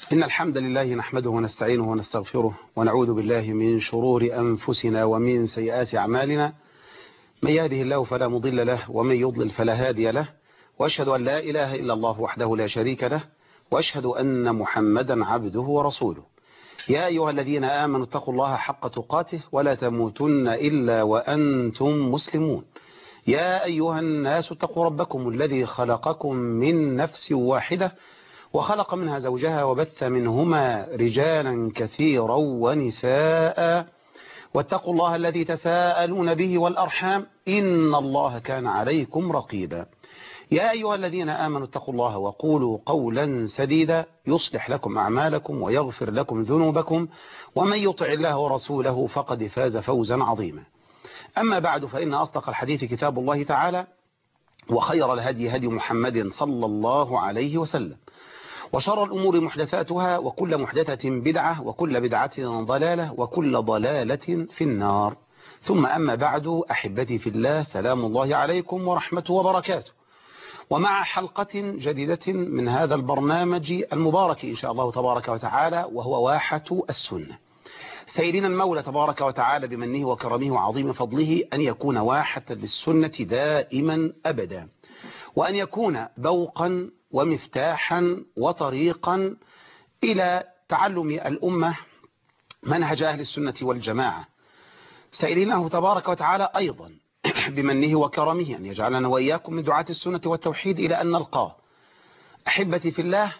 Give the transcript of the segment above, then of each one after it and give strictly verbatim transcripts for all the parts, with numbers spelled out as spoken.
إن الحمد لله نحمده ونستعينه ونستغفره ونعوذ بالله من شرور أنفسنا ومن سيئات أعمالنا. من يهده الله فلا مضل له ومن يضلل فلا هادي له، وأشهد أن لا إله إلا الله وحده لا شريك له، وأشهد أن محمدا عبده ورسوله. يا أيها الذين آمنوا اتقوا الله حق تقاته ولا تموتن إلا وأنتم مسلمون. يا أيها الناس اتقوا ربكم الذي خلقكم من نفس واحدة وخلق منها زوجها وبث منهما رجالا كثيرا ونساء، واتقوا الله الذي تساءلون به والأرحام إن الله كان عليكم رقيبا. يا أيها الذين آمنوا اتقوا الله وقولوا قولا سديدا يصلح لكم أعمالكم ويغفر لكم ذنوبكم، ومن يطع الله ورسوله فقد فاز فوزا عظيما. أما بعد، فإن أصدق الحديث كتاب الله تعالى، وخير الهدي هدي محمد صلى الله عليه وسلم، وشر الأمور محدثاتها، وكل محدثة بدعة، وكل بدعة ضلالة، وكل ضلالة في النار. ثم أما بعد، أحبتي في الله، سلام الله عليكم ورحمته وبركاته، ومع حلقة جديدة من هذا البرنامج المبارك إن شاء الله تبارك وتعالى، وهو واحة السنة. سيدنا المولى تبارك وتعالى بمنه وكرمه وعظيم فضله أن يكون واحة للسنة دائما أبدا، وأن يكون بوقا ومفتاحا وطريقا إلى تعلم الأمة منهج أهل السنة والجماعة. سائلينه تبارك وتعالى أيضا بمنه وكرمه أن يجعلنا وإياكم من دعاة السنة والتوحيد إلى أن نلقاه. أحبتي في الله،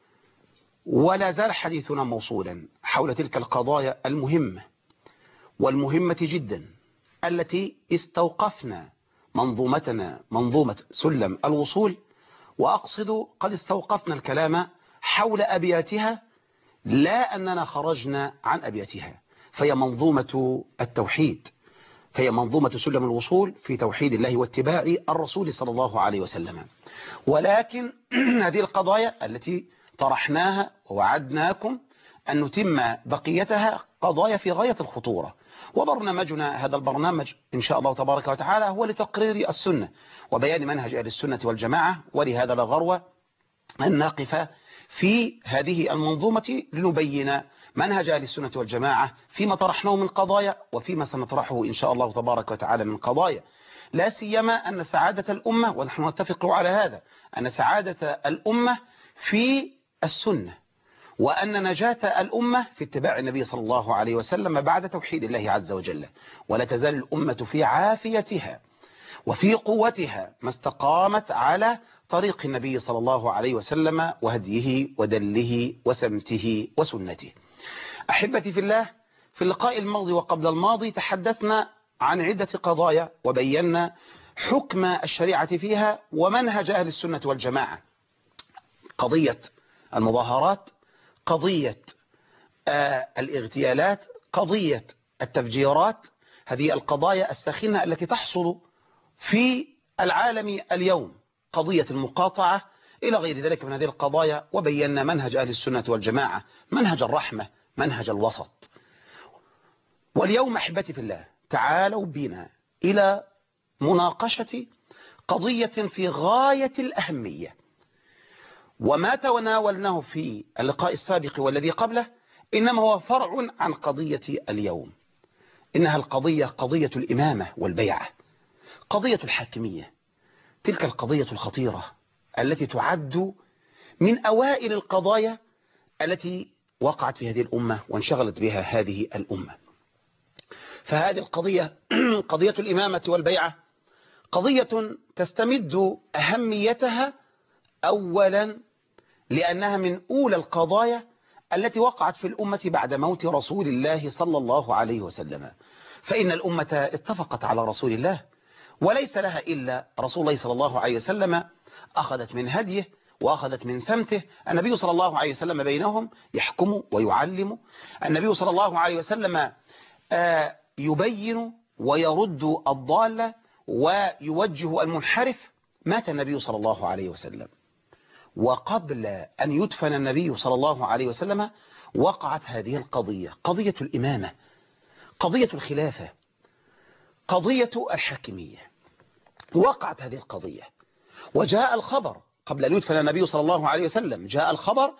ولا زال حديثنا موصولا حول تلك القضايا المهمة والمهمة جدا التي استوقفنا منظومتنا منظومة سلم الوصول، وأقصد قد استوقفنا الكلام حول أبياتها، لا أننا خرجنا عن أبياتها، فهي منظومة التوحيد، فهي منظومة سلم الوصول في توحيد الله واتباع الرسول صلى الله عليه وسلم. ولكن هذه القضايا التي طرحناها ووعدناكم أن نتم بقيتها قضايا في غاية الخطورة، وبرنامجنا هذا البرنامج إن شاء الله تبارك وتعالى هو لتقرير السنة وبيان منهج أهل السنة والجماعة. ولهذا لا غرو أن نقف في هذه المنظومة لنبين منهج أهل السنة والجماعة فيما طرحناه من قضايا، وفيما سنطرحه إن شاء الله تبارك وتعالى من قضايا، لا سيما أن سعادة الأمة، ونحن نتفق على هذا، أن سعادة الأمة في السنة، وأن نجاة الأمة في اتباع النبي صلى الله عليه وسلم بعد توحيد الله عز وجل. ولا تزال الأمة في عافيتها وفي قوتها ما استقامت على طريق النبي صلى الله عليه وسلم وهديه ودله وسمته وسنته. أحبتي في الله، في اللقاء الماضي وقبل الماضي تحدثنا عن عدة قضايا وبينا حكم الشريعة فيها ومنهج أهل السنة والجماعة. قضية المظاهرات، قضية آه الاغتيالات، قضية التفجيرات، هذه القضايا الساخنة التي تحصل في العالم اليوم، قضية المقاطعة إلى غير ذلك من هذه القضايا. وبينا منهج أهل السنة والجماعة، منهج الرحمة، منهج الوسط. واليوم أحبتي في الله، تعالوا بنا إلى مناقشة قضية في غاية الأهمية، وما تناولناه في اللقاء السابق والذي قبله إنما هو فرع عن قضية اليوم. إنها القضية قضية الإمامة والبيعة، قضية الحاكمية، تلك القضية الخطيرة التي تعد من أوائل القضايا التي وقعت في هذه الأمة وانشغلت بها هذه الأمة. فهذه القضية قضية الإمامة والبيعة قضية تستمد أهميتها أولا لأنها من أولى القضايا التي وقعت في الأمة بعد موت رسول الله صلى الله عليه وسلم. فإن الأمة اتفقت على رسول الله، وليس لها إلا رسول الله صلى الله عليه وسلم، أخذت من هديه وأخذت من سمته. النبي صلى الله عليه وسلم بينهم يحكم ويعلم، النبي صلى الله عليه وسلم يبين ويرد الضال ويوجه المنحرف. مات النبي صلى الله عليه وسلم، وقبل أن يدفن النبي صلى الله عليه وسلم وقعت هذه القضية، قضية الإمامة، قضية الخلافة، قضية الحاكمية. وقعت هذه القضية، وجاء الخبر قبل أن يدفن النبي صلى الله عليه وسلم، جاء الخبر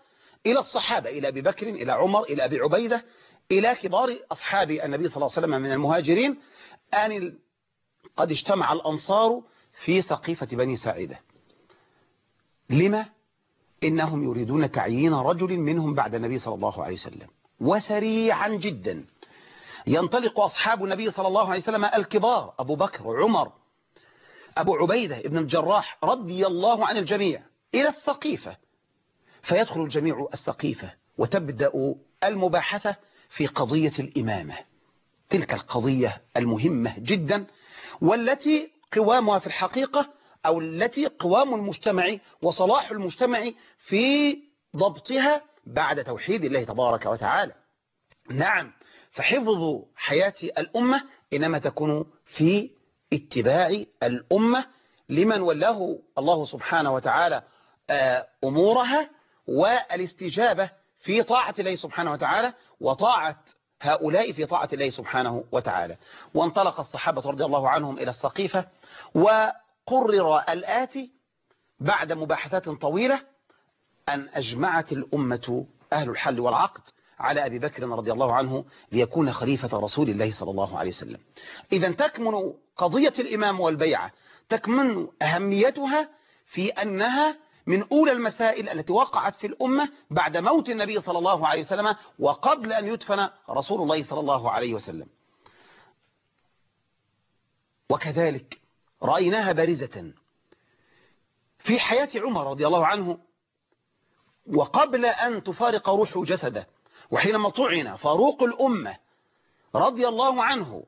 إلى الصحابة، إلى أبي بكر، إلى عمر، إلى أبي عبيدة، إلى كبار أصحاب النبي صلى الله عليه وسلم من المهاجرين، أن قد اجتمع الأنصار في سقيفة بني ساعدة. لما؟ إنهم يريدون تعيين رجل منهم بعد النبي صلى الله عليه وسلم. وسريعا جدا ينطلق أصحاب النبي صلى الله عليه وسلم الكبار، أبو بكر وعمر، أبو عبيدة ابن الجراح رضي الله عن الجميع، إلى السقيفة، فيدخل الجميع السقيفة وتبدأ المباحثة في قضية الإمامة، تلك القضية المهمة جدا، والتي قوامها في الحقيقة أو التي قوام المجتمع وصلاح المجتمع في ضبطها بعد توحيد الله تبارك وتعالى. نعم، فحفظ حياة الأمة إنما تكون في اتباع الأمة لمن ولاه الله سبحانه وتعالى أمورها، والاستجابة في طاعة الله سبحانه وتعالى، وطاعة هؤلاء في طاعة الله سبحانه وتعالى. وانطلق الصحابة رضي الله عنهم إلى السقيفة، وقرر الآتي بعد مباحثات طويلة أن أجمعت الأمة أهل الحل والعقد على أبي بكر رضي الله عنه ليكون خليفة رسول الله صلى الله عليه وسلم. إذن تكمن قضية الإمام والبيعة، تكمن أهميتها في أنها من أولى المسائل التي وقعت في الأمة بعد موت النبي صلى الله عليه وسلم وقبل أن يدفن رسول الله صلى الله عليه وسلم. وكذلك رأيناها بارزة في حياة عمر رضي الله عنه، وقبل أن تفارق روح جسده، وحينما طعن فاروق الأمة رضي الله عنه،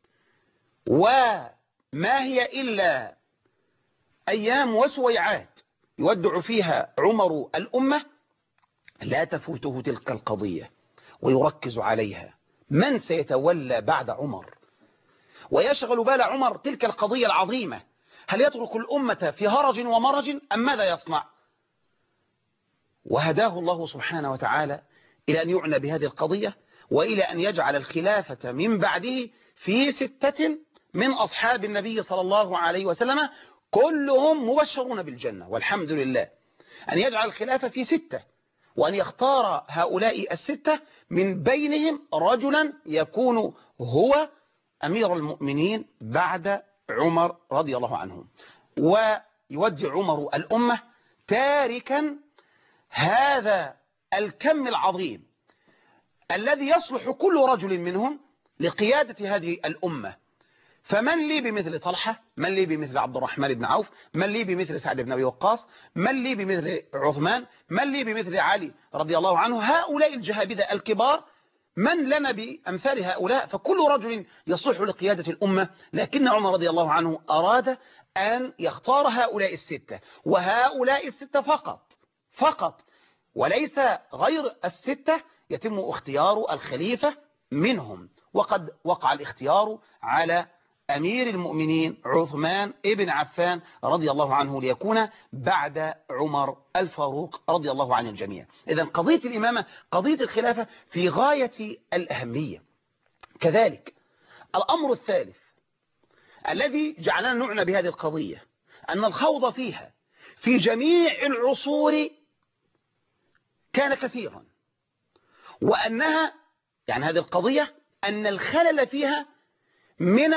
وما هي إلا أيام وسويعات يودع فيها عمر الأمة، لا تفوته تلك القضية ويركز عليها من سيتولى بعد عمر، ويشغل بال عمر تلك القضية العظيمة، هل يترك الأمة في هرج ومرج أم ماذا يصنع؟ وهداه الله سبحانه وتعالى إلى أن يعنى بهذه القضية، وإلى أن يجعل الخلافة من بعده في ستة من أصحاب النبي صلى الله عليه وسلم كلهم مبشرون بالجنة والحمد لله، أن يجعل الخلافة في ستة، وأن يختار هؤلاء الستة من بينهم رجلا يكون هو أمير المؤمنين بعد عمر رضي الله عنه، ويودع عمر الأمة تاركا هذا الكم العظيم الذي يصلح كل رجل منهم لقيادة هذه الأمة. فمن لي بمثل طلحة، من لي بمثل عبد الرحمن بن عوف، من لي بمثل سعد بن أبي وقاص، من لي بمثل عثمان، من لي بمثل علي رضي الله عنه، هؤلاء الجهابذة الكبار، من لنا بأمثال هؤلاء؟ فكل رجل يصلح لقيادة الأمة، لكن عمر رضي الله عنه أراد أن يختار هؤلاء الستة، وهؤلاء الستة فقط فقط، وليس غير الستة يتم اختيار الخليفة منهم. وقد وقع الاختيار على أمير المؤمنين عثمان ابن عفان رضي الله عنه ليكون بعد عمر الفاروق رضي الله عن الجميع. إذن قضية الإمامة، قضية الخلافة في غاية الأهمية. كذلك الأمر الثالث الذي جعلنا نعنى بهذه القضية أن الخوض فيها في جميع العصور كان كثيرا، وأنها يعني هذه القضية أن الخلل فيها من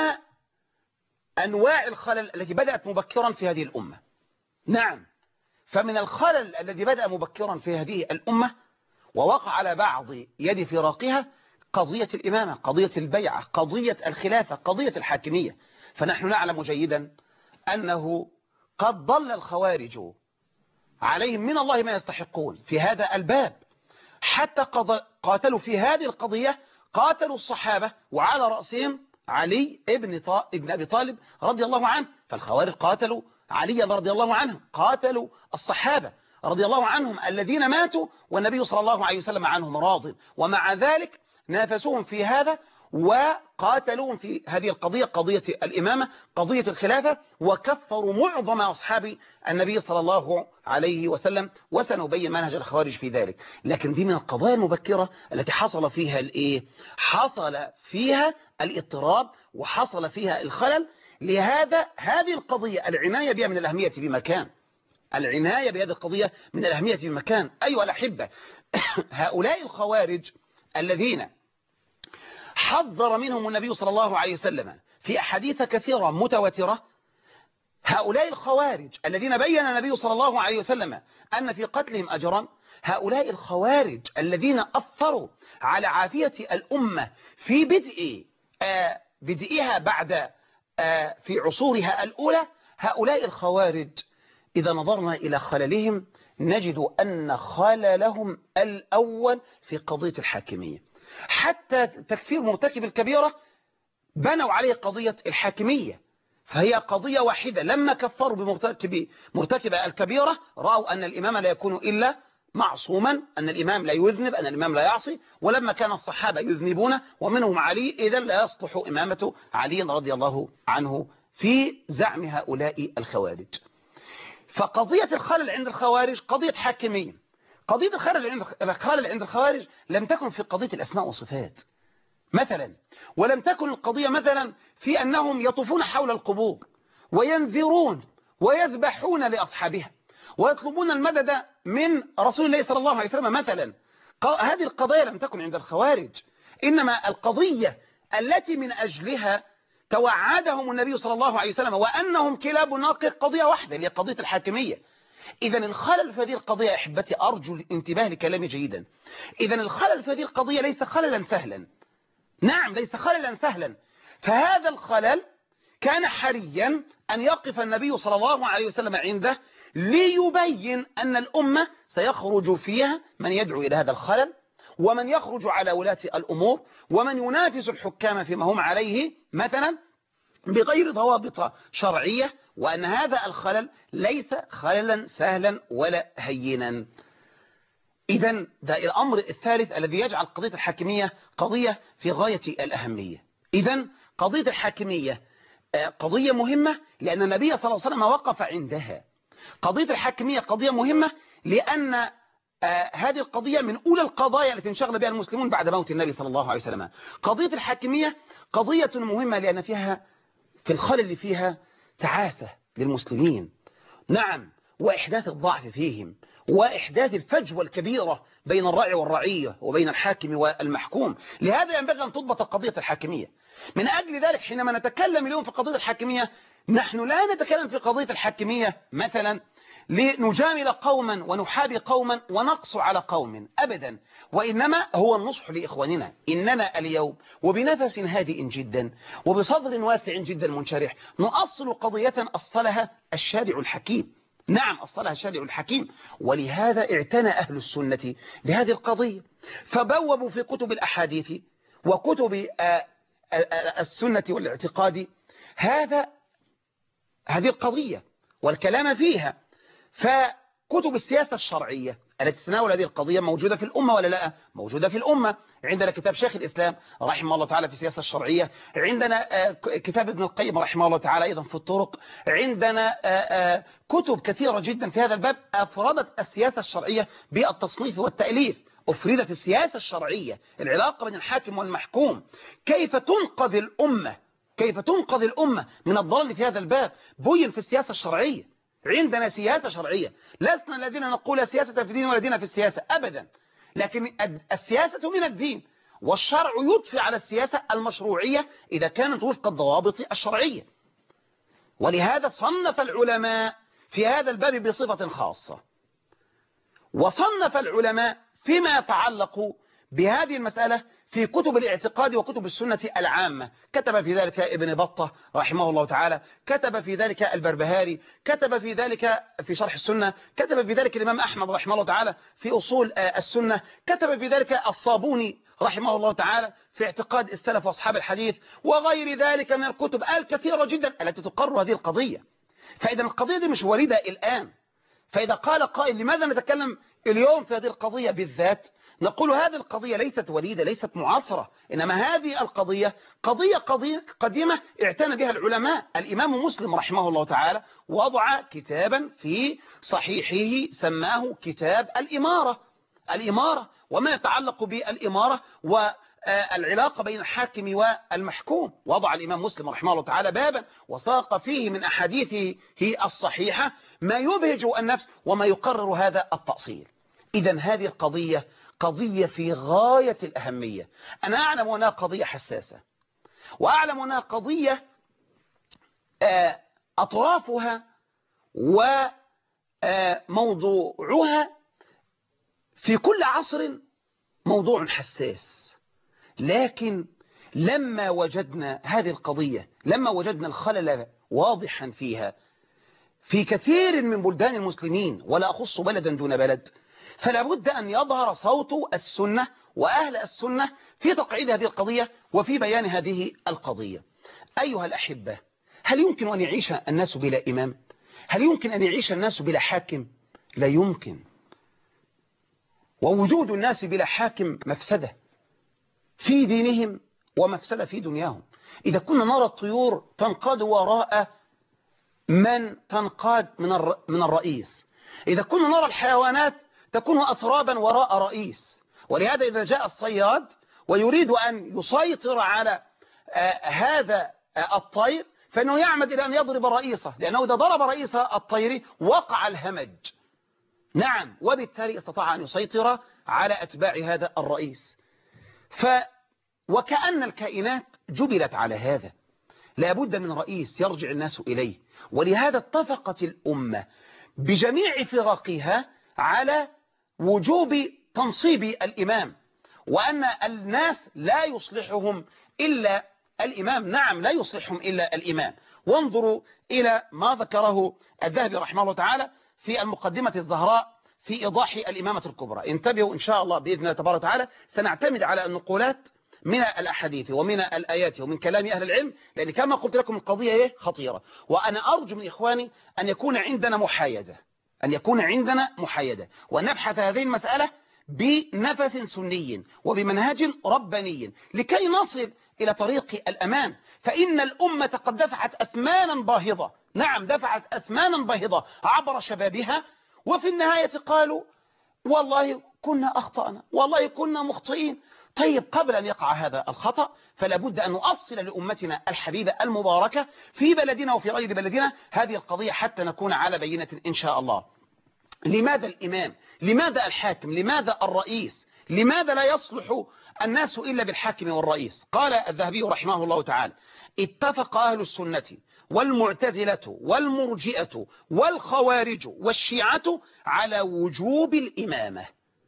أنواع الخلل التي بدأت مبكرا في هذه الأمة. نعم، فمن الخلل الذي بدأ مبكرا في هذه الأمة ووقع على بعض يد فراقها قضية الإمامة، قضية البيعة، قضية الخلافة، قضية الحاكمية. فنحن نعلم جيدا أنه قد ضل الخوارج عليهم من الله ما يستحقون في هذا الباب، حتى قاتلوا في هذه القضية، قاتلوا الصحابة وعلى رأسهم علي ابن, ابن أبي طالب رضي الله عنه. فالخوارج قاتلوا علي رضي الله عنه، قاتلوا الصحابة رضي الله عنهم الذين ماتوا والنبي صلى الله عليه وسلم عنهم راض، ومع ذلك نافسوهم في هذا وقاتلوهم في هذه القضية، قضية الإمامة، قضية الخلافة، وكفروا معظم أصحاب النبي صلى الله عليه وسلم، وسنبين منهج الخوارج في ذلك. لكن دي من القضايا المبكرة التي حصل فيها الإيه؟ حصل فيها الاضطراب وحصل فيها الخلل. لهذا هذه القضية العناية بها من الأهمية بمكان. العناية بهذه القضية من الأهمية في المكان. أيها الأحبة، هؤلاء الخوارج الذين حذر منهم النبي صلى الله عليه وسلم في أحاديث كثيرة متواترة، هؤلاء الخوارج الذين بين النبي صلى الله عليه وسلم أن في قتلهم أجرا، هؤلاء الخوارج الذين أثروا على عافية الأمة في بدء آه بدئها بعد آه في عصورها الأولى، هؤلاء الخوارج إذا نظرنا إلى خللهم نجد أن خللهم الأول في قضية الحاكمية. حتى تكفير مرتكب الكبيرة بنوا عليه قضية الحاكمية، فهي قضية واحدة. لما كفروا بمرتكب مرتكب الكبيرة رأوا أن الإمام لا يكون إلا معصوما، أن الإمام لا يذنب، أن الإمام لا يعصي. ولما كان الصحابة يذنبون ومنهم علي، إذا لا يصلح إمامة علي رضي الله عنه في زعم هؤلاء الخوارج. فقضية الخلل عند الخوارج قضية حاكمية. قضية الخلل عند الخلل عند الخوارج لم تكن في قضية الأسماء والصفات مثلا، ولم تكن القضية مثلا في أنهم يطوفون حول القبور وينذرون ويذبحون لأصحابها ويطلبون المدد من رسول الله صلى الله عليه وسلم مثلا. هذه القضايا لم تكن عند الخوارج، إنما القضية التي من أجلها توعدهم النبي صلى الله عليه وسلم وأنهم كلاب ناقر قضية واحدة، هي قضية الحاكمية. إذا الخلل في هذه القضية يا أحبتي، أرجو الانتباه لكلامي جيدا، إذا الخلل في هذه القضية ليس خللا سهلا، نعم ليس خللا سهلا. فهذا الخلل كان حريا أن يقف النبي صلى الله عليه وسلم عنده ليبين أن الأمة سيخرج فيها من يدعو إلى هذا الخلل، ومن يخرج على ولاة الأمور، ومن ينافس الحكام فيما هم عليه مثلا بغير ضوابط شرعية، وأن هذا الخلل ليس خللا سهلا ولا هينا. إذن ده الأمر الثالث الذي يجعل قضية الحاكمية قضية في غاية الأهمية. إذن قضية الحاكمية قضية مهمة لأن النبي صلى الله عليه وسلم وقف عندها. قضية الحاكمية قضية مهمة لأن هذه القضية من أولى القضايا التي انشغل بها المسلمون بعد موت النبي صلى الله عليه وسلم. قضية الحاكمية قضية مهمة لأن فيها في الخلل اللي فيها تعاسة للمسلمين، نعم، وإحداث الضعف فيهم، وإحداث الفجوة الكبيرة بين الراعي والرعية وبين الحاكم والمحكوم. لهذا ينبغي أن تضبط قضية الحاكمية. من أجل ذلك حينما نتكلم اليوم في قضية الحاكمية، نحن لا نتكلم في قضية الحاكمية مثلا لنجامل قوما ونحابي قوما ونقص على قوم أبدا، وإنما هو النصح لإخواننا. إننا اليوم وبنفس هادئ جدا وبصدر واسع جدا منشرح نؤصل قضية أصلها الشارع الحكيم، نعم أصلها الشارع الحكيم. ولهذا اعتنى أهل السنة بهذه القضية، فبوبوا في كتب الأحاديث وكتب السنة والاعتقاد هذا هذه القضية والكلام فيها. فكتب السياسة الشرعية التي تناول هذه القضية موجودة في الأمة ولا لا؟ موجودة في الأمة. عندنا كتاب شيخ الإسلام رحمه الله تعالى في السياسة الشرعية، عندنا كتاب ابن القيم رحمه الله تعالى أيضا في الطرق، عندنا كتب كثيرة جدا في هذا الباب أفردت السياسة الشرعية بالتصنيف والتأليف. أفردت السياسة الشرعية، العلاقة بين الحاكم والمحكوم، كيف تنقذ الأمة، كيف تنقذ الأمة من الضلال في هذا الباب، بين في السياسة الشرعية. عندنا سياسة شرعية، لسنا الذين نقول لا سياسة في الدين ولا دين في السياسة أبدا، لكن السياسة من الدين، والشرع يضفي على السياسة المشروعية إذا كانت وفق الضوابط الشرعية. ولهذا صنف العلماء في هذا الباب بصفة خاصة، وصنف العلماء فيما يتعلق بهذه المسألة في كتب الاعتقاد وكتب السنة العامة. كتب في ذلك ابن بطة رحمه الله تعالى، كتب في ذلك البربهاري، كتب في ذلك في شرح السنة، كتب في ذلك الإمام أحمد رحمه الله تعالى في أصول السنة، كتب في ذلك الصابوني رحمه الله تعالى في اعتقاد السلف وأصحاب الحديث، وغير ذلك من الكتب الكثيرة جدا التي تقرر هذه القضية. فإذا القضية دي مش وليدة الآن. فإذا قال قائل لماذا نتكلم اليوم في هذه القضية بالذات، نقول هذه القضية ليست وليدة، ليست معاصرة، إنما هذه القضية قضية قضية قديمة اعتنى بها العلماء. الإمام مسلم رحمه الله تعالى وضع كتابا في صحيحه سماه كتاب الإمارة، الإمارة وما يتعلق بالإمارة العلاقة بين الحاكم والمحكوم. وضع الإمام مسلم رحمه الله تعالى بابا وساق فيه من أحاديثه الصحيحة ما يبهج النفس وما يقرر هذا التأصيل. إذن هذه القضية قضية في غاية الأهمية. أنا أعلم أنها قضية حساسة، وأعلم أنها قضية أطرافها وموضوعها في كل عصر موضوع حساس. لكن لما وجدنا هذه القضية، لما وجدنا الخلل واضحا فيها في كثير من بلدان المسلمين، ولا أخص بلدا دون بلد، فلا بد أن يظهر صوت السنة وأهل السنة في تقعيد هذه القضية وفي بيان هذه القضية. أيها الأحبة، هل يمكن أن يعيش الناس بلا إمام؟ هل يمكن أن يعيش الناس بلا حاكم؟ لا يمكن. ووجود الناس بلا حاكم مفسدة في دينهم ومفسدة في دنياهم. إذا كنا نرى الطيور تنقاد وراء من تنقاد من من الرئيس، إذا كنا نرى الحيوانات تكون أسرابا وراء رئيس، ولهذا إذا جاء الصياد ويريد أن يسيطر على هذا الطير فإنه يعمد إلى أن يضرب رئيسه، لأنه إذا ضرب رئيس الطير وقع الهمج. نعم، وبالتالي استطاع أن يسيطر على أتباع هذا الرئيس. ف وكأن الكائنات جبلت على هذا، لا بد من رئيس يرجع الناس إليه. ولهذا اتفقت الأمة بجميع فرقها على وجوب تنصيب الإمام، وأن الناس لا يصلحهم إلا الإمام. نعم، لا يصلحهم إلا الإمام. وانظروا إلى ما ذكره الذهبي رحمه الله تعالى في المقدمة الزهراء في إيضاح الإمامة الكبرى. انتبهوا إن شاء الله بإذن الله تبارك وتعالى، سنعتمد على النقولات من الأحاديث ومن الآيات ومن كلام أهل العلم، لأن كما قلت لكم القضية إيه خطيرة. وأنا أرجو من إخواني أن يكون عندنا محايدة، أن يكون عندنا محايدة وأن نبحث هذه المسألة بنفس سني وبمنهج رباني لكي نصل إلى طريق الأمان. فإن الأمة قد دفعت أثمانا باهظة، نعم دفعت أثمانا باهظة عبر شبابها، وفي النهاية قالوا والله كنا أخطأنا، والله كنا مخطئين. طيب، قبل أن يقع هذا الخطأ فلا بد أن نؤصل لأمتنا الحبيبة المباركة في بلدنا وفي غير بلدنا هذه القضية حتى نكون على بينة إن شاء الله. لماذا الإمام؟ لماذا الحاكم؟ لماذا الرئيس؟ لماذا لا يصلح الناس إلا بالحاكم والرئيس؟ قال الذهبي رحمه الله تعالى: اتفق أهل السنة والمعتزلة والمرجئة والخوارج والشيعة على وجوب الإمامة.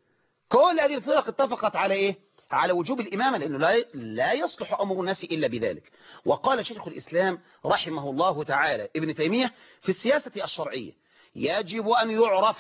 كل هذه الفرق اتفقت على إيه؟ على وجوب الإمامة، لأنه لا لا يصلح أمر الناس إلا بذلك. وقال شيخ الإسلام رحمه الله تعالى ابن تيمية في السياسة الشرعية: يجب أن يعرف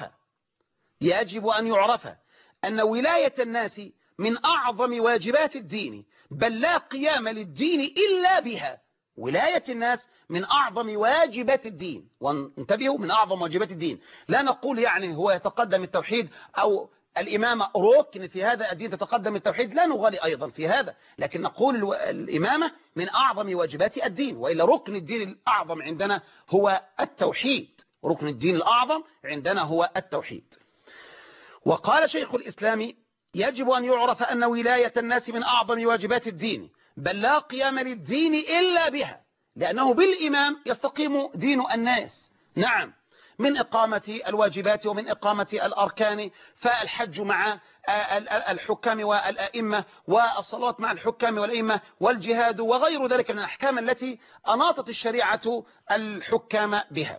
يجب أن يعرف أن ولاية الناس من أعظم واجبات الدين، بل لا قيام للدين إلا بها. ولاية الناس من أعظم واجبات الدين، وانتبهوا، من أعظم واجبات الدين. لا نقول يعني هو يتقدم التوحيد أو الإمامة ركن في هذا الدين تتقدم التوحيد، لا نغالي أيضا في هذا، لكن نقول الإمامة من أعظم واجبات الدين، وإلا ركن الدين الأعظم عندنا هو التوحيد. ركن الدين الأعظم عندنا هو التوحيد. وقال شيخ الإسلام: يجب أن يعرف أن ولاية الناس من أعظم واجبات الدين، بل لا قيام للدين إلا بها، لأنه بالإمام يستقيم دين الناس. نعم، من إقامة الواجبات ومن إقامة الأركان، فالحج مع الحكام والأئمة، والصلاة مع الحكام والأئمة، والجهاد وغير ذلك من الأحكام التي أناطت الشريعة الحكام بها.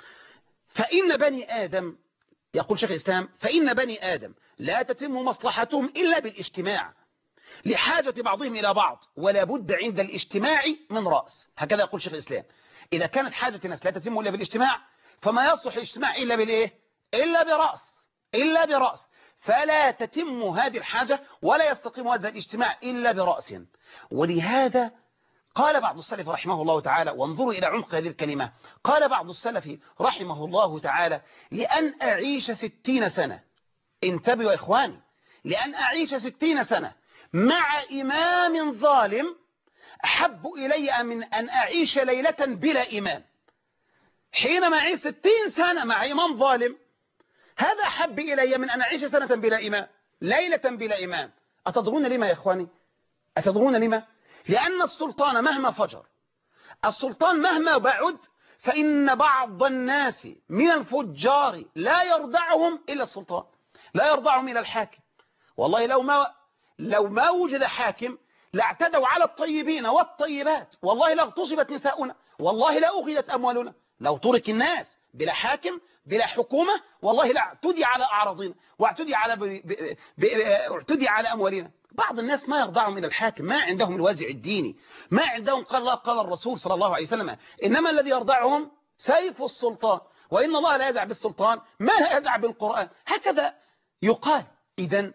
فإن بني آدم، يقول شيخ الإسلام، فإن بني آدم لا تتم مصلحتهم إلا بالاجتماع لحاجة بعضهم إلى بعض، ولا بد عند الاجتماع من رأس. هكذا يقول شيخ الإسلام: إذا كانت حاجة الناس لا تتم إلا بالاجتماع، فما يصلح الاجتماع إلا بالإيه؟ إلا برأس، إلا برأس. فلا تتم هذه الحاجة ولا يستقيم هذا الاجتماع إلا برأس. ولهذا قال بعض السلف رحمه الله تعالى، وانظروا إلى عمق هذه الكلمة، قال بعض السلف رحمه الله تعالى: لأن أعيش ستين سنة، انتبهوا يا إخواني، لأن أعيش ستين سنة مع إمام ظالم أحب إلي من أن أعيش ليلة بلا إمام. حينما أعيش ستين سنة مع إمام ظالم، هذا أحب إلي من أن أعيش سنة بلا إمام، ليلة بلا إمام. أتدرون لما يا إخواني؟ أتدرون لما؟ لأن السلطان مهما فجر، السلطان مهما بعد، فإن بعض الناس من الفجار لا يرضعهم إلا السلطان، لا يرضعهم إلى الحاكم. والله لو ما لو ما وجد حاكم لاعتدوا على الطيبين والطيبات، والله لاغتصبت نساؤنا، والله لا أخذت أموالنا. لو ترك الناس بلا حاكم بلا حكومة، والله لا اعتدي على أعراضنا واعتدي على ب... ب... ب... اعتدي على أموالنا. بعض الناس ما يرضعهم إلى الحاكم، ما عندهم الوازع الديني، ما عندهم قال الله قال الرسول صلى الله عليه وسلم، إنما الذي يرضعهم سيف السلطان، وإن الله لا يدع بالسلطان ما لا يدع بالقرآن، هكذا يقال. إذن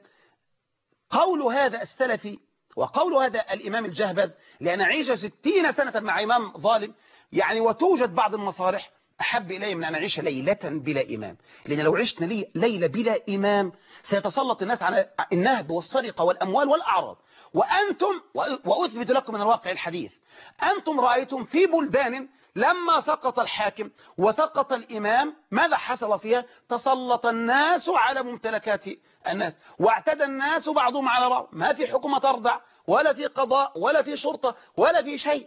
قول هذا السلفي وقول هذا الإمام الجهبذ، لأن أعيش ستين سنة مع إمام ظالم يعني وتوجد بعض المصالح، أحب إلي من أن أعيش ليلة بلا إمام. لأن لو عشنا لي ليلة بلا إمام سيتسلط الناس على النهب والسرقة والأموال والأعراض. وأنتم، وأثبت لكم من الواقع الحديث، أنتم رأيتم في بلدان لما سقط الحاكم وسقط الإمام ماذا حصل فيها؟ تسلط الناس على ممتلكات الناس، واعتدى الناس بعضهم على بعض، ما في حكومة ترضع ولا في قضاء ولا في شرطة ولا في شيء.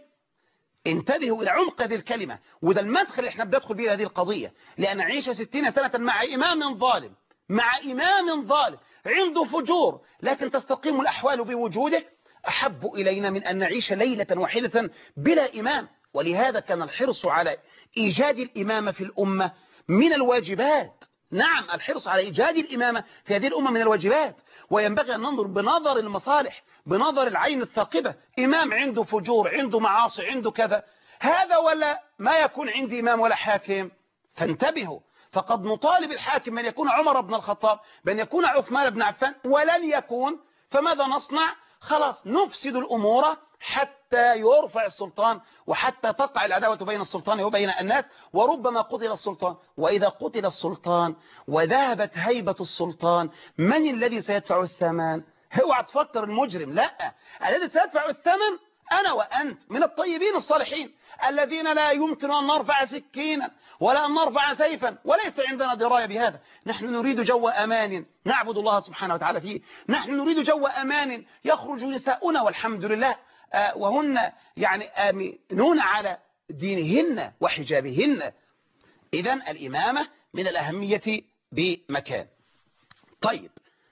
انتبهوا إلى عمق هذه الكلمة، وده المدخل اللي احنا بندخل به هذه القضية. لأن عيش ستين سنة مع إمام ظالم، مع إمام ظالم عنده فجور لكن تستقيم الأحوال بوجوده، أحب إلينا من أن نعيش ليلة واحدة بلا إمام. ولهذا كان الحرص على إيجاد الإمامة في الأمة من الواجبات. نعم، الحرص على إيجاد الإمامة في هذه الأمة من الواجبات، وينبغي أن ننظر بنظر المصالح، بنظر العين الثاقبة. إمام عنده فجور، عنده معاصي، عنده كذا، هذا ولا ما يكون عندي إمام ولا حاكم. فانتبهوا، فقد نطالب الحاكم من يكون عمر بن الخطاب، بأن يكون عثمان بن عفان، ولن يكون، فماذا نصنع؟ خلاص نفسد الأمور حتى يرفع السلطان، وحتى تقع العداوة بين السلطان وبين الناس، وربما قتل السلطان. وإذا قتل السلطان وذهبت هيبة السلطان، من الذي سيدفع الثمن؟ اوعى تفكر المجرم، لا، الذي سيدفع الثمن أنا وأنت من الطيبين الصالحين الذين لا يمكن أن نرفع سكينا ولا أن نرفع سيفا، وليس عندنا دراية بهذا. نحن نريد جو أمان نعبد الله سبحانه وتعالى فيه، نحن نريد جو أمان يخرج نساؤنا والحمد لله وهن يعني آمنون على دينهن وحجابهن. إذن الإمامة من الأهمية بمكان. طيب،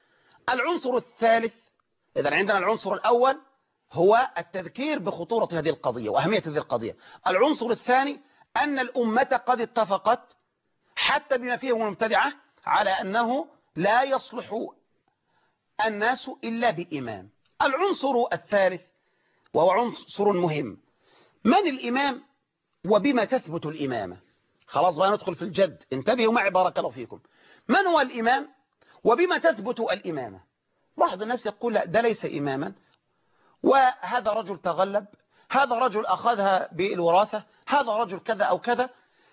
العنصر الثالث، إذن عندنا العنصر الأول هو التذكير بخطورة هذه القضية وأهمية هذه القضية. العنصر الثاني أن الأمة قد اتفقت حتى بما فيه المبتدعة على أنه لا يصلح الناس إلا بإمام. العنصر الثالث وهو عنصر مهم، من الإمام وبما تثبت الإمامة؟ خلاص بقى ندخل في الجد، انتبهوا معي بارك الله فيكم. من هو الإمام وبما تثبت الإمامة؟ بعض الناس يقول لا، ده ليس إماما، وهذا رجل تغلب، هذا رجل أخذها بالوراثة، هذا رجل كذا أو كذا،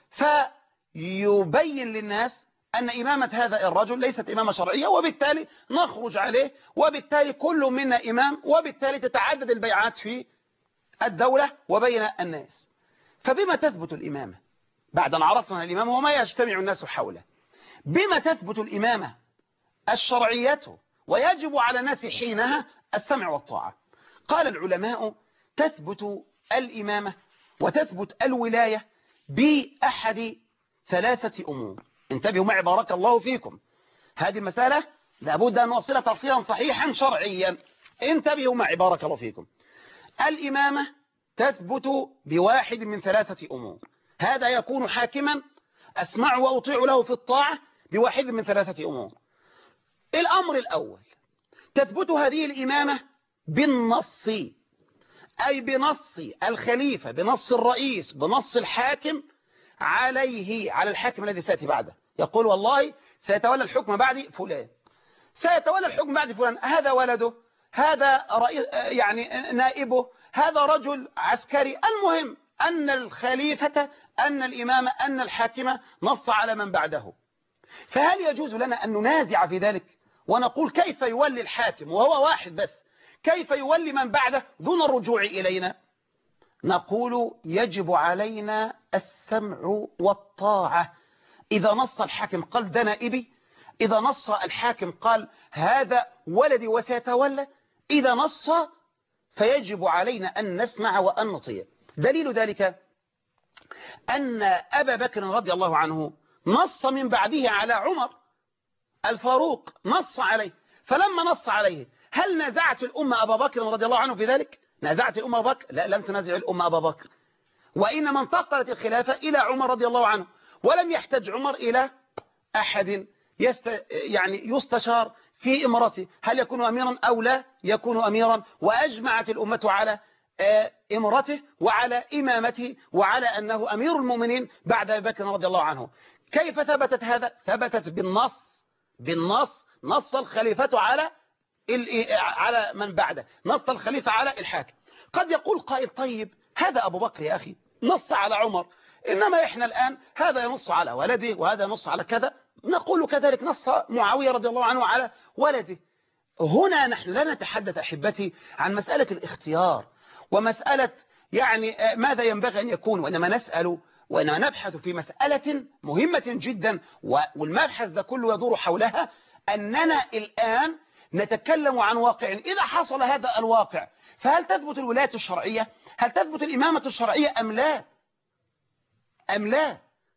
فيبين للناس أن إمامة هذا الرجل ليست إمامة شرعية، وبالتالي نخرج عليه، وبالتالي كل منا إمام، وبالتالي تتعدد البيعات في الدولة وبين الناس. فبما تثبت الإمامة بعد أن عرفنا الإمامة وما يجتمع الناس حوله؟ بما تثبت الإمامة؟ الشرعية، ويجب على الناس حينها السمع والطاعة. قال العلماء تثبت الإمامة وتثبت الولاية بأحد ثلاثة أمور. انتبهوا معي بارك الله فيكم، هذه المسألة لابد أن نوصلها تفصيلا صحيحا شرعيا. انتبهوا معي بارك الله فيكم. الإمامة تثبت بواحد من ثلاثة أمور. هذا يكون حاكما أسمع وأطيع له في الطاعة بواحد من ثلاثة أمور. الأمر الأول، تثبت هذه الإمامة بالنص، أي بنص الخليفة، بنص الرئيس، بنص الحاكم عليه، على الحاكم الذي سيأتي بعده. يقول والله سيتولى الحكم بعد فلان، سيتولى الحكم بعد فلان، هذا ولده، هذا رئيس يعني نائبه، هذا رجل عسكري. المهم أن الخليفة، أن الإمام، أن الحاكم نص على من بعده. فهل يجوز لنا أن ننازع في ذلك ونقول كيف يولي الحاكم وهو واحد بس، كيف يولي من بعده دون الرجوع إلينا؟ نقول يجب علينا السمع والطاعة. إذا نص الحاكم قال ده نائبي، إذا نص الحاكم قال هذا ولدي وسيتولى، إذا نص فيجب علينا أن نسمع وأن نطيع. دليل ذلك أن أبا بكر رضي الله عنه نص من بعده على عمر الفاروق، نص عليه. فلما نص عليه هل نازعت الأمة أبا بكر رضي الله عنه في ذلك؟ نازعت الأمة أبا بكر؟ لا، لم تنازع الأمة أبا بكر، وإنما انتقلت الخلافة إلى عمر رضي الله عنه، ولم يحتج عمر إلى أحد يست يعني يستشار في إمرته هل يكون أميرا أو لا يكون أميرا، وأجمعت الأمة على إمرته وعلى إمامته وعلى أنه أمير المؤمنين بعد أبي بكر رضي الله عنه. كيف ثبتت هذا؟ ثبتت بالنص، بالنص نص الخليفة على على من بعده، نص الخليفة على الحاكم. قد يقول قائل طيب هذا أبو بكر يا أخي نص على عمر، إنما إحنا الآن هذا ينص على ولده وهذا ينص على كذا، نقول كذلك نص معاوية رضي الله عنه على ولده. هنا نحن لا نتحدث أحبتي عن مسألة الاختيار ومسألة يعني ماذا ينبغي أن يكون، وإنما نسأل وإنما نبحث في مسألة مهمة جدا، والمبحث ده كله يدور حولها أننا الآن نتكلم عن واقع. إذا حصل هذا الواقع فهل تثبت الولاية الشرعية؟ هل تثبت الإمامة الشرعية أم لا؟ أم لا؟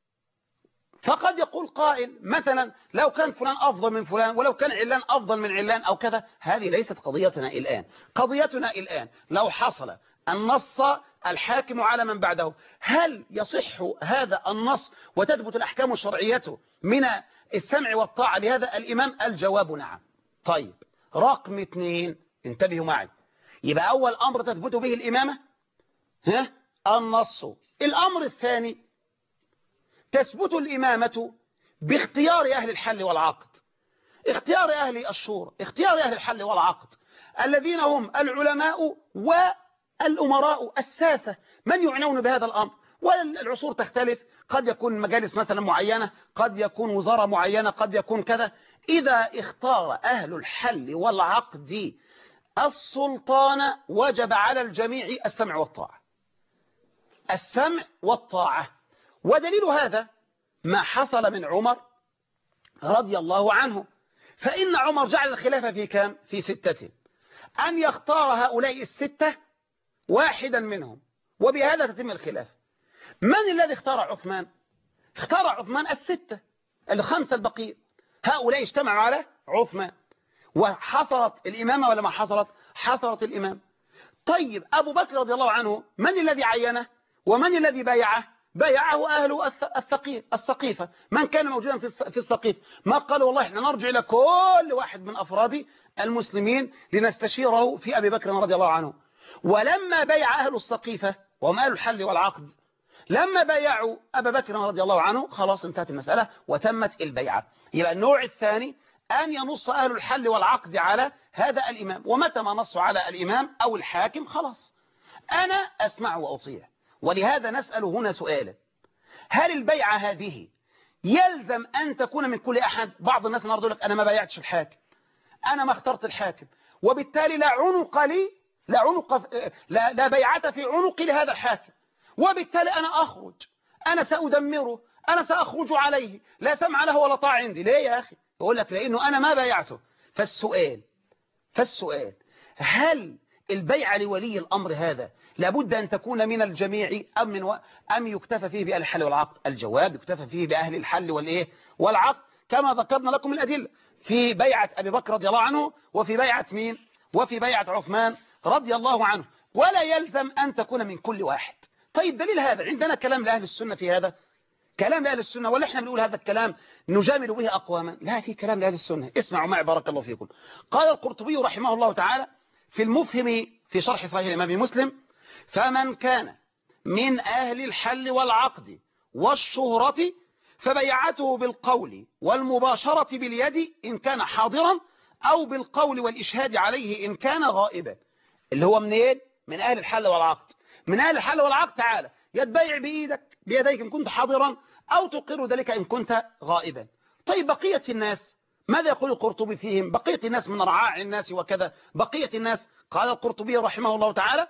فقد يقول قائل مثلا لو كان فلان أفضل من فلان، ولو كان علان أفضل من علان أو كذا. هذه ليست قضيتنا الآن. قضيتنا الآن لو حصل النص الحاكم على من بعده، هل يصح هذا النص وتثبت الأحكام الشرعية من السمع والطاعة لهذا الإمام؟ الجواب نعم. طيب رقم اثنين، انتبهوا معي، يبقى أول أمر تثبت به الإمامة ها النص. الأمر الثاني تثبت الإمامة باختيار أهل الحل والعقد، اختيار أهل الشورى، اختيار أهل الحل والعقد الذين هم العلماء والأمراء الساسة من يعنون بهذا الأمر. والعصور تختلف، قد يكون مجالس مثلا معينة، قد يكون وزارة معينة، قد يكون كذا. إذا اختار أهل الحل والعقد السلطان وجب على الجميع السمع والطاعة، السمع والطاعة. ودليل هذا ما حصل من عمر رضي الله عنه، فإن عمر جعل الخلافة في كام؟ في ستة، أن يختار هؤلاء الستة واحدا منهم وبهذا تتم الخلافة. من الذي اختار عثمان؟ اختار عثمان الستة الخمسة البقية، هؤلاء اجتمعوا على عثمان وحصلت الإمامة ولا ما حصلت؟ حصلت الإمامة. طيب أبو بكر رضي الله عنه من الذي عينه ومن الذي بايعه؟ بايعه أهل الثقيف السقيفة، من كان موجودا في السقيف. ما قالوا والله احنا نرجع إلى كل واحد من أفراد المسلمين لنستشيره في أبي بكر رضي الله عنه. ولما بايع أهل السقيفة وهم أهل الحل والعقد، لما بايعوا أبا بكر رضي الله عنه خلاص انتهت المسألة وتمت البيعة. يبقى النوع الثاني أن ينص أهل الحل والعقد على هذا الإمام، ومتى ما نصوا على الإمام أو الحاكم خلاص أنا أسمع وأطيع. ولهذا نسأل هنا سؤالا، هل البيعة هذه يلزم أن تكون من كل أحد؟ بعض الناس يقول لك أنا ما بايعتش الحاكم، أنا ما اخترت الحاكم، وبالتالي لا عنق لي، لا عنق لا, لا بيعة في عنقي لهذا الحاكم، وبالتالي أنا أخرج، أنا سأدمره، أنا سأخرج عليه، لا سمع له ولا طاعة عندي. ليه يا أخي؟ يقول لك لأنه أنا ما بايعته. فالسؤال فالسؤال هل البيعة لولي الأمر هذا لابد أن تكون من الجميع أم من و... أم يكتفى فيه بأهل الحل والعقد؟ الجواب يكتفى فيه بأهل الحل والإيه والعقد، كما ذكرنا لكم الأدلة في بيعة أبي بكر رضي الله عنه، وفي بيعة مين؟ وفي بيعة عثمان رضي الله عنه. ولا يلزم أن تكون من كل واحد. طيب دليل هذا عندنا كلام لأهل السنة في هذا، كلام لأهل السنة، ولا احنا بنقول هذا الكلام نجامل به أقواما؟ لا، في كلام لأهل السنة. اسمعوا معي بارك الله فيكم. قال القرطبي رحمه الله تعالى في المفهم في شرح صحيح الإمام مسلم: فمن كان من أهل الحل والعقد والشهرة فبيعته بالقول والمباشرة باليد إن كان حاضرا، أو بالقول والإشهاد عليه إن كان غائبا. اللي هو منين؟ من أهل الحل والعقد. من أهل الحل والعقد تعالى يتبيع بإيدك بيديك إن كنت حاضرا، أو تقر ذلك إن كنت غائبا. طيب بقية الناس ماذا يقول القرطبي فيهم؟ بقية الناس من رعاع الناس وكذا، بقية الناس قال القرطبي رحمه الله تعالى: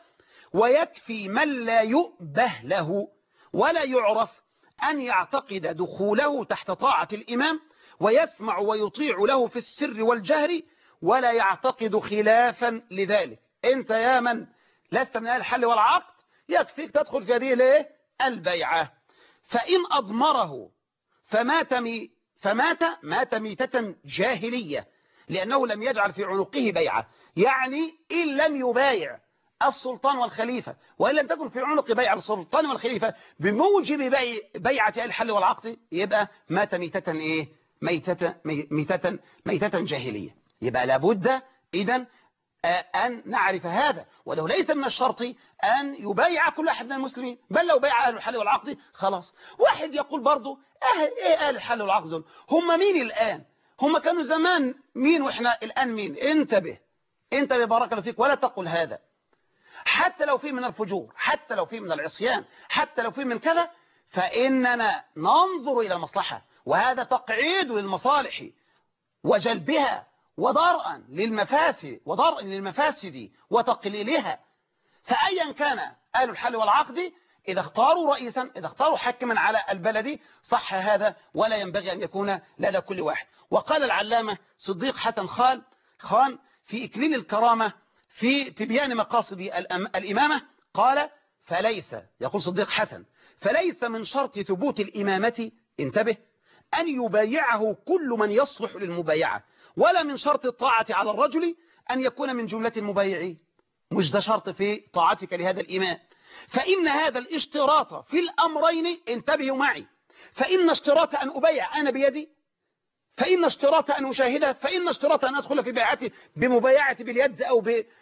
ويكفي من لا يؤبه له ولا يعرف أن يعتقد دخوله تحت طاعة الإمام ويسمع ويطيع له في السر والجهر، ولا يعتقد خلافا لذلك. أنت يا من لست من أهل الحل والعقد يكفيك تدخل في هذه ليه البيعة. فإن أضمره فمات مي فمات مات ميتة جاهلية لأنه لم يجعل في عنقه بيعة. يعني إن لم يبايع السلطان والخليفة وإن لم تكن في عنق بيع السلطان والخليفة بموجب بيع بيعة أهل الحل والعقد يبقى مات ميتة إيه ميتة ميتة ميتة جاهلية. يبقى لابد إذن أن نعرف هذا، ولو ليس من الشرط أن يبايع كل أحد من المسلمين، بل لو بايع أهل الحل والعقد خلاص. واحد يقول برضو أهل إيه أهل الحل والعقد دول؟ هم مين الآن؟ هم كانوا زمان مين وإحنا الآن مين؟ انتبه انتبه بارك الله فيك، ولا تقل هذا. حتى لو فيه من الفجور، حتى لو فيه من العصيان، حتى لو فيه من كذا، فإننا ننظر إلى المصلحة، وهذا تقعيد للمصالح وجلبها ودرءا للمفاسد ودرء للمفاسد وتقليلها. فأيا كان أهل الحل والعقد إذا اختاروا رئيسا، إذا اختاروا حكما على البلد صح هذا، ولا ينبغي أن يكون لدى كل واحد. وقال العلامة صديق حسن خان خان في إكليل الكرامة في تبيان مقاصد الإمامة قال: فليس، يقول صديق حسن، فليس من شرط ثبوت الإمامة، انتبه، أن يبايعه كل من يصلح للمبايعة، ولا من شرط الطاعة على الرجل أن يكون من جملة المبايعين. مش ده شرط في طاعتك لهذا الإمام. فإن هذا الاشتراط في الأمرين، انتبهوا معي، فإن اشتراط أن أبايع أنا بيدي، فإن اشتراط أن أشاهده، فإن اشتراط أن أدخل في بيعتي بمبايعتي باليد أو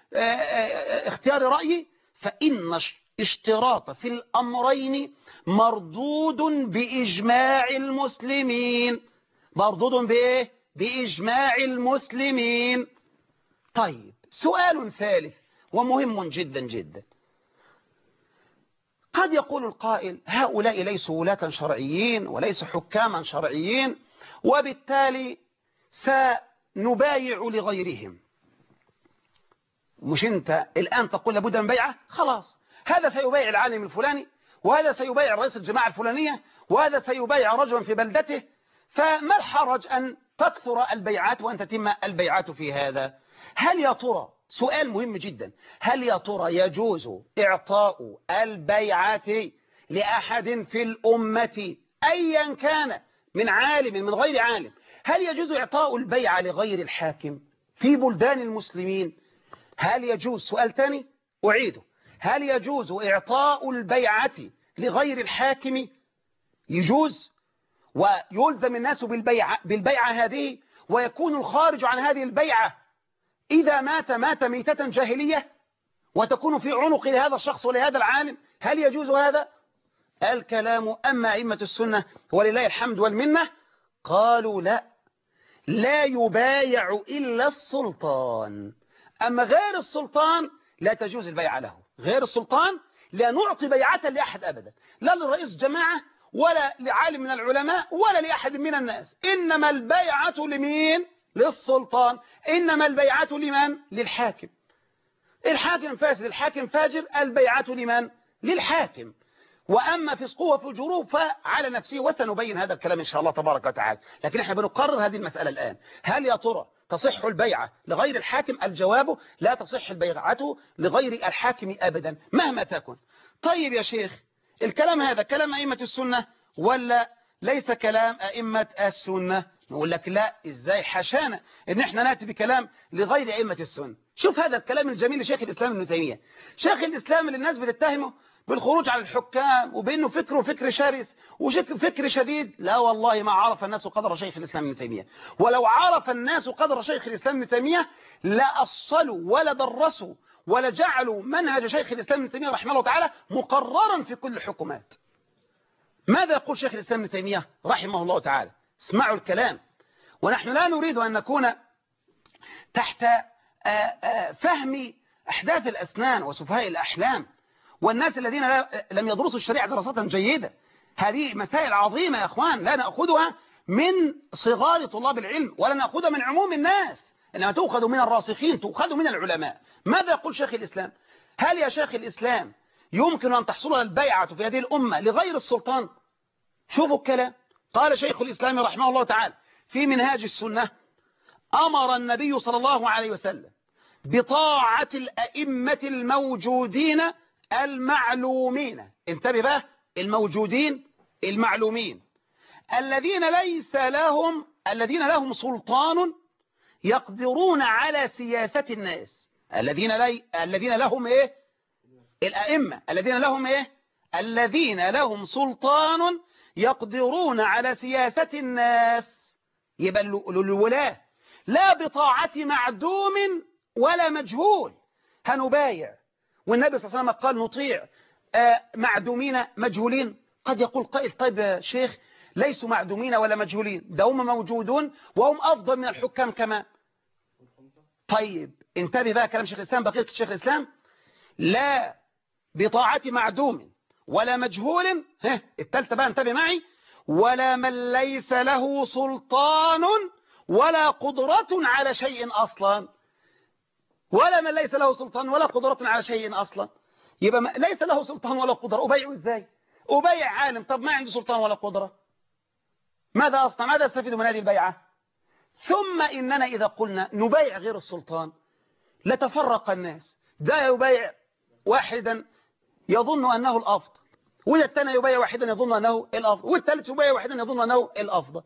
باختيار رأيي، فإن اشتراط في الأمرين مردود بإجماع المسلمين. مردود بإيه؟ بإجماع المسلمين. طيب، سؤال ثالث ومهم جدا جدا. قد يقول القائل: هؤلاء ليسوا ولاة شرعيين وليسوا حكاما شرعيين، وبالتالي سنبايع لغيرهم. مش انت الآن تقول لابد من بيعة؟ خلاص، هذا سيبايع العالم الفلاني، وهذا سيبايع رئيس الجماعة الفلانية، وهذا سيبايع رجلا في بلدته، فما الحرج أن تكثر البيعات وأن تتم البيعات في هذا؟ هل يا ترى، سؤال مهم جدا، هل يا ترى يجوز إعطاء البيعات لأحد في الأمة أيا كان، من عالم من غير عالم، هل يجوز إعطاء البيعة لغير الحاكم في بلدان المسلمين؟ هل يجوز، سؤال ثاني أعيده، هل يجوز إعطاء البيعة لغير الحاكم؟ يجوز، ويلزم الناس بالبيعة, بالبيعة هذه، ويكون الخارج عن هذه البيعة إذا مات مات ميتة جاهلية، وتكون في عنق لهذا الشخص ولهذا العالم. هل يجوز هذا؟ الكلام أما أئمة السنة ولله الحمد والمنة قالوا لا، لا يبايع إلا السلطان، أما غير السلطان لا تجوز البيعة له. غير السلطان لا نعطي بيعة لأحد أبدا، لا لرئيس جماعة ولا لعالم من العلماء ولا لأحد من الناس. إنما البيعة لمين؟ للسلطان. إنما البيعة لمن؟ للحاكم. الحاكم فاسد، الحاكم فاجر، البيعة لمن؟ للحاكم. وأما فسقه وفجوره فعلى نفسه، وسنبين هذا الكلام إن شاء الله تبارك وتعالى. لكن احنا بنقرر هذه المسألة الآن، هل يا ترى تصح البيعة لغير الحاكم؟ الجواب: لا تصح البيعة لغير الحاكم أبدا مهما تكن. طيب يا شيخ، الكلام هذا كلام أئمة السنة ولا ليس كلام أئمة السنة؟ نقول لك لا، إزاي، حشانا إن احنا نأتي بكلام لغير أئمة السنة. شوف هذا الكلام الجميل لشيخ الإسلام ابن تيمية، شيخ الإسلام اللي الناس بتتهمه بالخروج على الحكام وبأنه فكره فكر شرس وفكر شديد. لا والله ما عرف الناس قدر شيخ الإسلام ابن تيمية، ولو عرف الناس قدر شيخ الإسلام ابن تيمية لا أصلوا ولا درسوا ولا جعلوا منهج شيخ الإسلام ابن تيمية رحمه الله تعالى مقررا في كل الحكومات. ماذا يقول شيخ الإسلام ابن تيمية رحمه الله تعالى؟ اسمعوا الكلام. ونحن لا نريد أن نكون تحت فهم أحداث الأسنان وسفهاء الأحلام والناس الذين لم يدرسوا الشريعة دراسة جيدة. هذه مسائل عظيمة يا أخوان، لا نأخذها من صغار طلاب العلم ولا نأخذها من عموم الناس، إنما تؤخذ من الراسخين، تؤخذ من العلماء. ماذا يقول شيخ الإسلام؟ هل يا شيخ الإسلام يمكن أن تحصل البيعة في هذه الأمة لغير السلطان؟ شوفوا الكلام. قال شيخ الإسلام رحمه الله تعالى في منهاج السنة: أمر النبي صلى الله عليه وسلم بطاعة الأئمة الموجودين المعلومين. انتبه بقى، الموجودين المعلومين الذين ليس لهم الذين لهم سلطان يقدرون على سياسة الناس. الذين لي الذين لهم ايه؟ الأئمة الذين لهم ايه؟ الذين لهم سلطان يقدرون على سياسة الناس. يبقى الولاة لا بطاعة معدوم ولا مجهول. هنبايع والنبي صلى الله عليه وسلم قال نطيع معدومين مجهولين. قد يقول قائل طيب يا شيخ ليسوا معدومين ولا مجهولين، ده هم موجودون وهم أفضل من الحكام كمان. طيب انتبه بقى كلام شيخ الإسلام، بقية شيخ الإسلام، لا بطاعة معدوم ولا مجهول. ها التالتة بقى انتبه معي، ولا من ليس له سلطان ولا قدرة على شيء أصلا. ولا من ليس له سلطان ولا قدرة على شيء أصلا. يبقى ليس له سلطان ولا قدرة، أبيعه إزاي؟ أبيع عالم طب ما عنده سلطان ولا قدرة، ماذا أصنع؟ ماذا استفيد من هذه البيعة؟ ثم إننا إذا قلنا نبيع غير السلطان لتفرق الناس، ده يبيع واحدا يظن أنه الأفضل، والثاني يبيع واحدا يظن أنه الأفضل، والثالث يبيع واحدا يظن أنه الأفضل،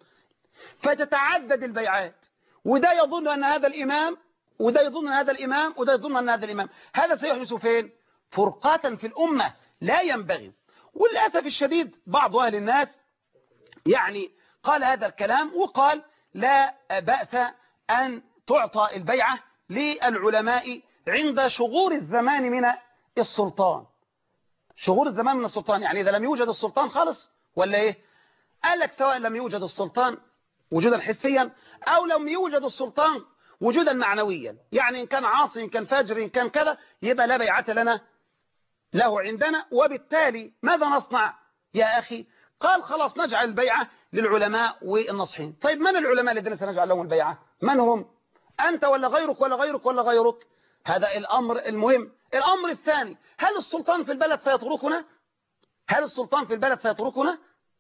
فتتعدد البيعات، وده يظن أن هذا الإمام وده يظن أن هذا الإمام وده يظن أن هذا الإمام. هذا سيحدث فين؟ فرقة في الأمة لا ينبغي. وللأسف الشديد بعض أهل الناس يعني قال هذا الكلام وقال لا بأس أن تعطى البيعة للعلماء عند شغور الزمان من السلطان. شغور الزمان من السلطان يعني إذا لم يوجد السلطان خالص ولا إيه؟ قال لك سواء لم يوجد السلطان وجودا حسيا أو لم يوجد السلطان وجودا معنويا، يعني إن كان عاصي إن كان فاجر إن كان كذا يبقى لا بيعة لنا له عندنا. وبالتالي ماذا نصنع يا أخي؟ قال خلاص نجعل البيعة للعلماء والنصحين. طيب من العلماء الذين سنجعل لهم البيعة؟ من هم؟ أنت ولا غيرك ولا غيرك ولا غيرك؟ هذا الأمر المهم. الأمر الثاني، هل السلطان في البلد سيتركنا؟ هل السلطان في البلد سيتركنا؟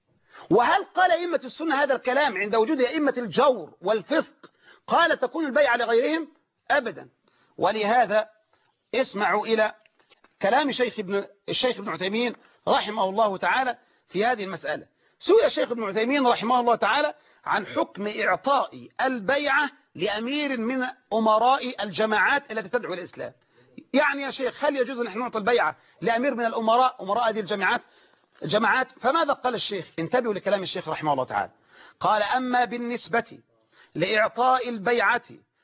وهل قال أئمة السنة هذا الكلام عند وجود أئمة الجور والفسق قال تكون البيعة لغيرهم؟ أبدا. ولهذا اسمعوا إلى كلام شيخ ابن الشيخ ابن عثيمين رحمه الله تعالى في هذه المسألة. سئل الشيخ ابن عثيمين رحمه الله تعالى عن حكم إعطاء البيعة لأمير من أمراء الجماعات التي تدعو الإسلام. يعني يا شيخ هل يجوز أن نعطي البيعة لأمير من الأمراء أمراء هذه الجماعات جماعات؟ فماذا قال الشيخ؟ انتبهوا لكلام الشيخ رحمه الله تعالى. قال أما بالنسبة لإعطاء البيعة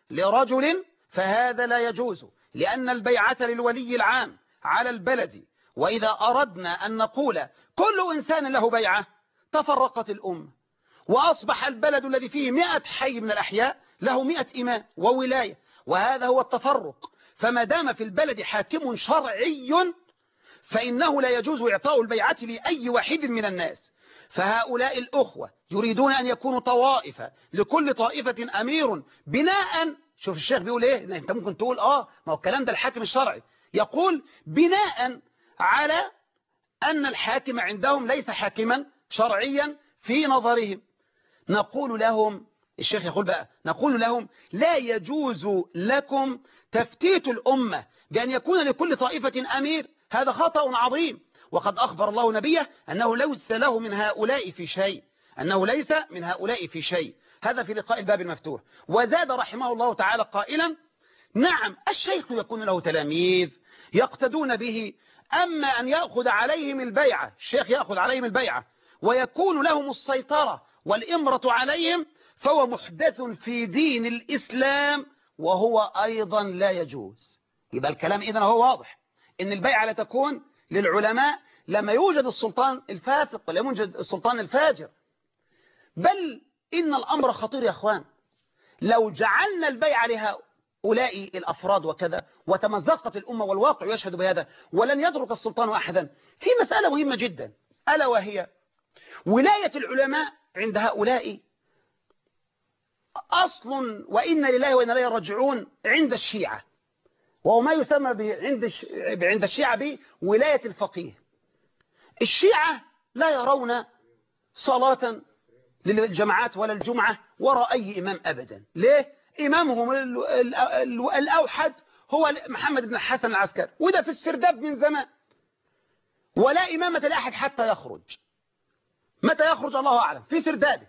لرجل فهذا لا يجوز، لأن البيعة للولي العام على البلد، وإذا أردنا أن نقول كل إنسان له بيعة تفرقت الأمة وأصبح البلد الذي فيه مئة حي من الأحياء له مئة إمام وولاية، وهذا هو التفرق. فما دام في البلد حاكم شرعي فإنه لا يجوز إعطاء البيعة لأي واحد من الناس. فهؤلاء الأخوة يريدون أن يكونوا طوائف، لكل طائفة أمير بناء. شوف الشيخ بيقول إيه؟ أنت ممكن تقول آه ما هو الكلام ده الحاكم الشرعي، يقول بناء على أن الحاكم عندهم ليس حاكما شرعيا في نظرهم. نقول لهم، الشيخ يقول بقى، نقول لهم لا يجوز لكم تفتيت الأمة بأن يكون لكل طائفة أمير، هذا خطأ عظيم. وقد أخبر الله نبيه أنه ليس له من هؤلاء في شيء، أنه ليس من هؤلاء في شيء. هذا في لقاء الباب المفتوح. وزاد رحمه الله تعالى قائلا نعم الشيخ يكون له تلاميذ يقتدون به، أما أن يأخذ عليهم البيعة، الشيخ يأخذ عليهم البيعة ويكون لهم السيطرة والإمرة عليهم فهو محدث في دين الإسلام وهو أيضا لا يجوز. يبقى الكلام إذن هو واضح إن البيعة لا تكون للعلماء لما يوجد السلطان الفاسق ولا يوجد السلطان الفاجر. بل إن الأمر خطير يا أخوان، لو جعلنا البيعة لهؤلاء الأفراد وكذا وتمزقت الأمة والواقع يشهد بهذا ولن يترك السلطان أحدا. في مسألة مهمة جدا ألا وهي ولاية العلماء عند هؤلاء أصل وإن لله وإن إليه راجعون عند الشيعة، وهو ما يسمى عند عند الشيعة بولاية الفقيه. الشيعة لا يرون صلاة للجماعات ولا الجمعة وراء أي إمام أبدا. ليه؟ إمامهم الأوحد هو محمد بن الحسن العسكري، وده في السرداب من زمان، ولا إمامة لأحد حتى يخرج. متى يخرج الله أعلم، في سردابه.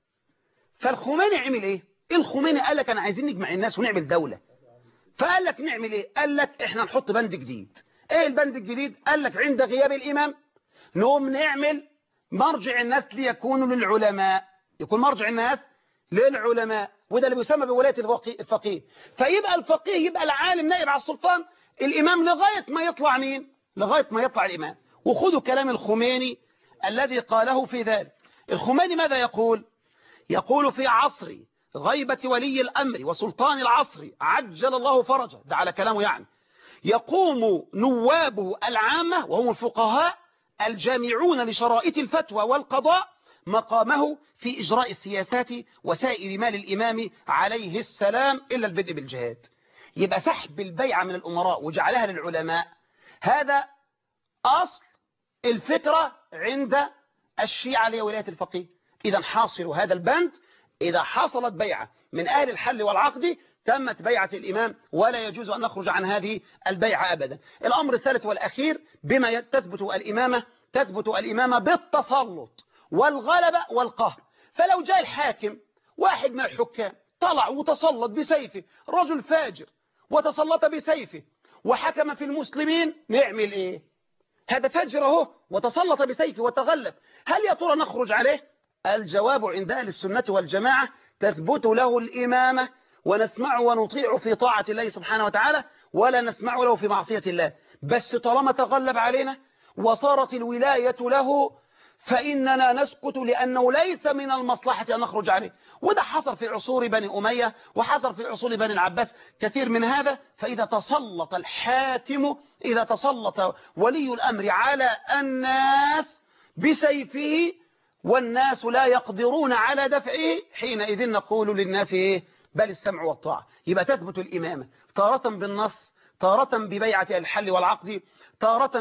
فالخميني عمل إيه؟ الخميني قال لك أنا عايزين نجمع الناس ونعمل دولة. فقال لك نعمل إيه؟ قال لك إحنا نحط بند جديد. إيه البند الجديد؟ قال لك عند غياب الإمام نقوم نعمل مرجع الناس ليكونوا للعلماء، يكون مرجع الناس للعلماء، وده اللي بيسمى بولاية الفقيه. فيبقى الفقيه يبقى العالم نائب على السلطان، الإمام لغاية ما يطلع مين؟ لغاية ما يطلع الإمام. وخذوا كلام الخميني الذي قاله في ذلك. الخميني ماذا يقول؟ يقول في عصر غيبة ولي الأمر وسلطان العصر عجل الله فرجه، ده على كلامه يعني، يقوم نوابه العامة وهم الفقهاء الجامعون لشرائط الفتوى والقضاء مقامه في إجراء السياسات وسائر مال الإمام عليه السلام إلا البدء بالجهاد. يبقى سحب البيعة من الأمراء وجعلها للعلماء، هذا أصل الفكرة عند الشيعة لولاية الفقيه. إذا حاصل هذا البند، إذا حصلت بيعة من أهل الحل والعقد تمت بيعة الإمام، ولا يجوز أن نخرج عن هذه البيعة أبدا. الأمر الثالث والأخير بما تثبت الإمامة، تثبت الإمامة بالتسلط والغلبة والقهر. فلو جاء الحاكم واحد من الحكام طلع وتسلط بسيفه، رجل فاجر وتسلط بسيفه وحكم في المسلمين، نعمل إيه؟ هذا فاجر اهو وتسلط بسيفه وتغلب، هل يا ترى نخرج عليه؟ الجواب عند أهل السنة والجماعة تثبت له الإمامة، ونسمع ونطيع في طاعة الله سبحانه وتعالى، ولا نسمع له في معصية الله. بس طالما تغلب علينا وصارت الولاية له فإننا نسكت، لأنه ليس من المصلحة أن نخرج عليه. وده حصل في عصور بني أمية وحصل في عصور بني العباس كثير من هذا. فإذا تسلط الحاكم، إذا تسلط ولي الأمر على الناس بسيفه والناس لا يقدرون على دفعه، حينئذ نقول للناس إيه؟ بل السمع والطاعة. يبقى تثبت الإمامة تارة بالنص، تارة ببيعة الحل والعقد، تارة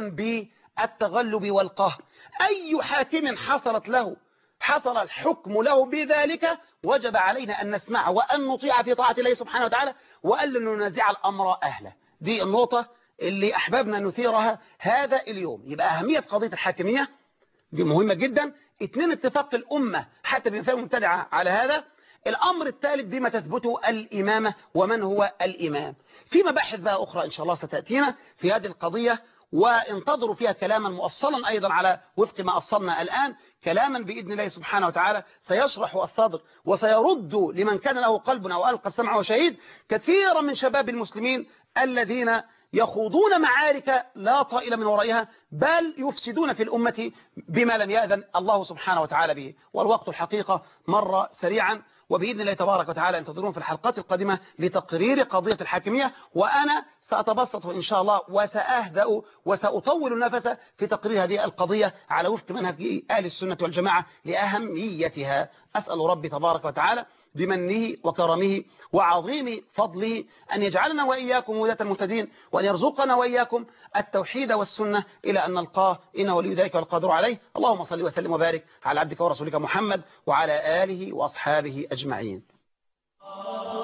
بالتغلب والقهر. أي حاكم حصلت له حصل الحكم له بذلك وجب علينا أن نسمع وأن نطيع في طاعة الله سبحانه وتعالى، وأن ننازع الأمر أهله. دي النقطة اللي أحببنا نثيرها هذا اليوم. يبقى أهمية قضية الحاكمية دي مهمة جدا. اثنين، اتفاق الأمة حتى بين فئة مبتدعة على هذا. الأمر الثالث بما تثبته الإمامة ومن هو الإمام. في مباحث بقى أخرى إن شاء الله ستأتينا في هذه القضية، وانتظروا فيها كلاما مؤصلا أيضا على وفق ما أصلنا الآن، كلاما بإذن الله سبحانه وتعالى سيشرح الصدر وسيرد لمن كان له قلب أو ألقى السمع وشهيد كثيرا من شباب المسلمين الذين يخوضون معارك لا طائل من ورائها، بل يفسدون في الأمة بما لم يأذن الله سبحانه وتعالى به. والوقت الحقيقة مر سريعا، وبإذن الله تبارك وتعالى انتظرون في الحلقات القادمة لتقرير قضية الحاكمية، وأنا سأتبسط إن شاء الله وسأهدأ وسأطول النفس في تقرير هذه القضية على وفق منهج أهل السنة والجماعة لأهميتها. أسأل ربي تبارك وتعالى بمنه وكرمه وعظيم فضله أن يجعلنا وإياكم هداة المهتدين، وأن يرزقنا وإياكم التوحيد والسنة إلى أن نلقاه، إنه ولي ذلك والقادر عليه. اللهم صل وسلم وبارك على عبدك ورسولك محمد وعلى آله وأصحابه أجمعين.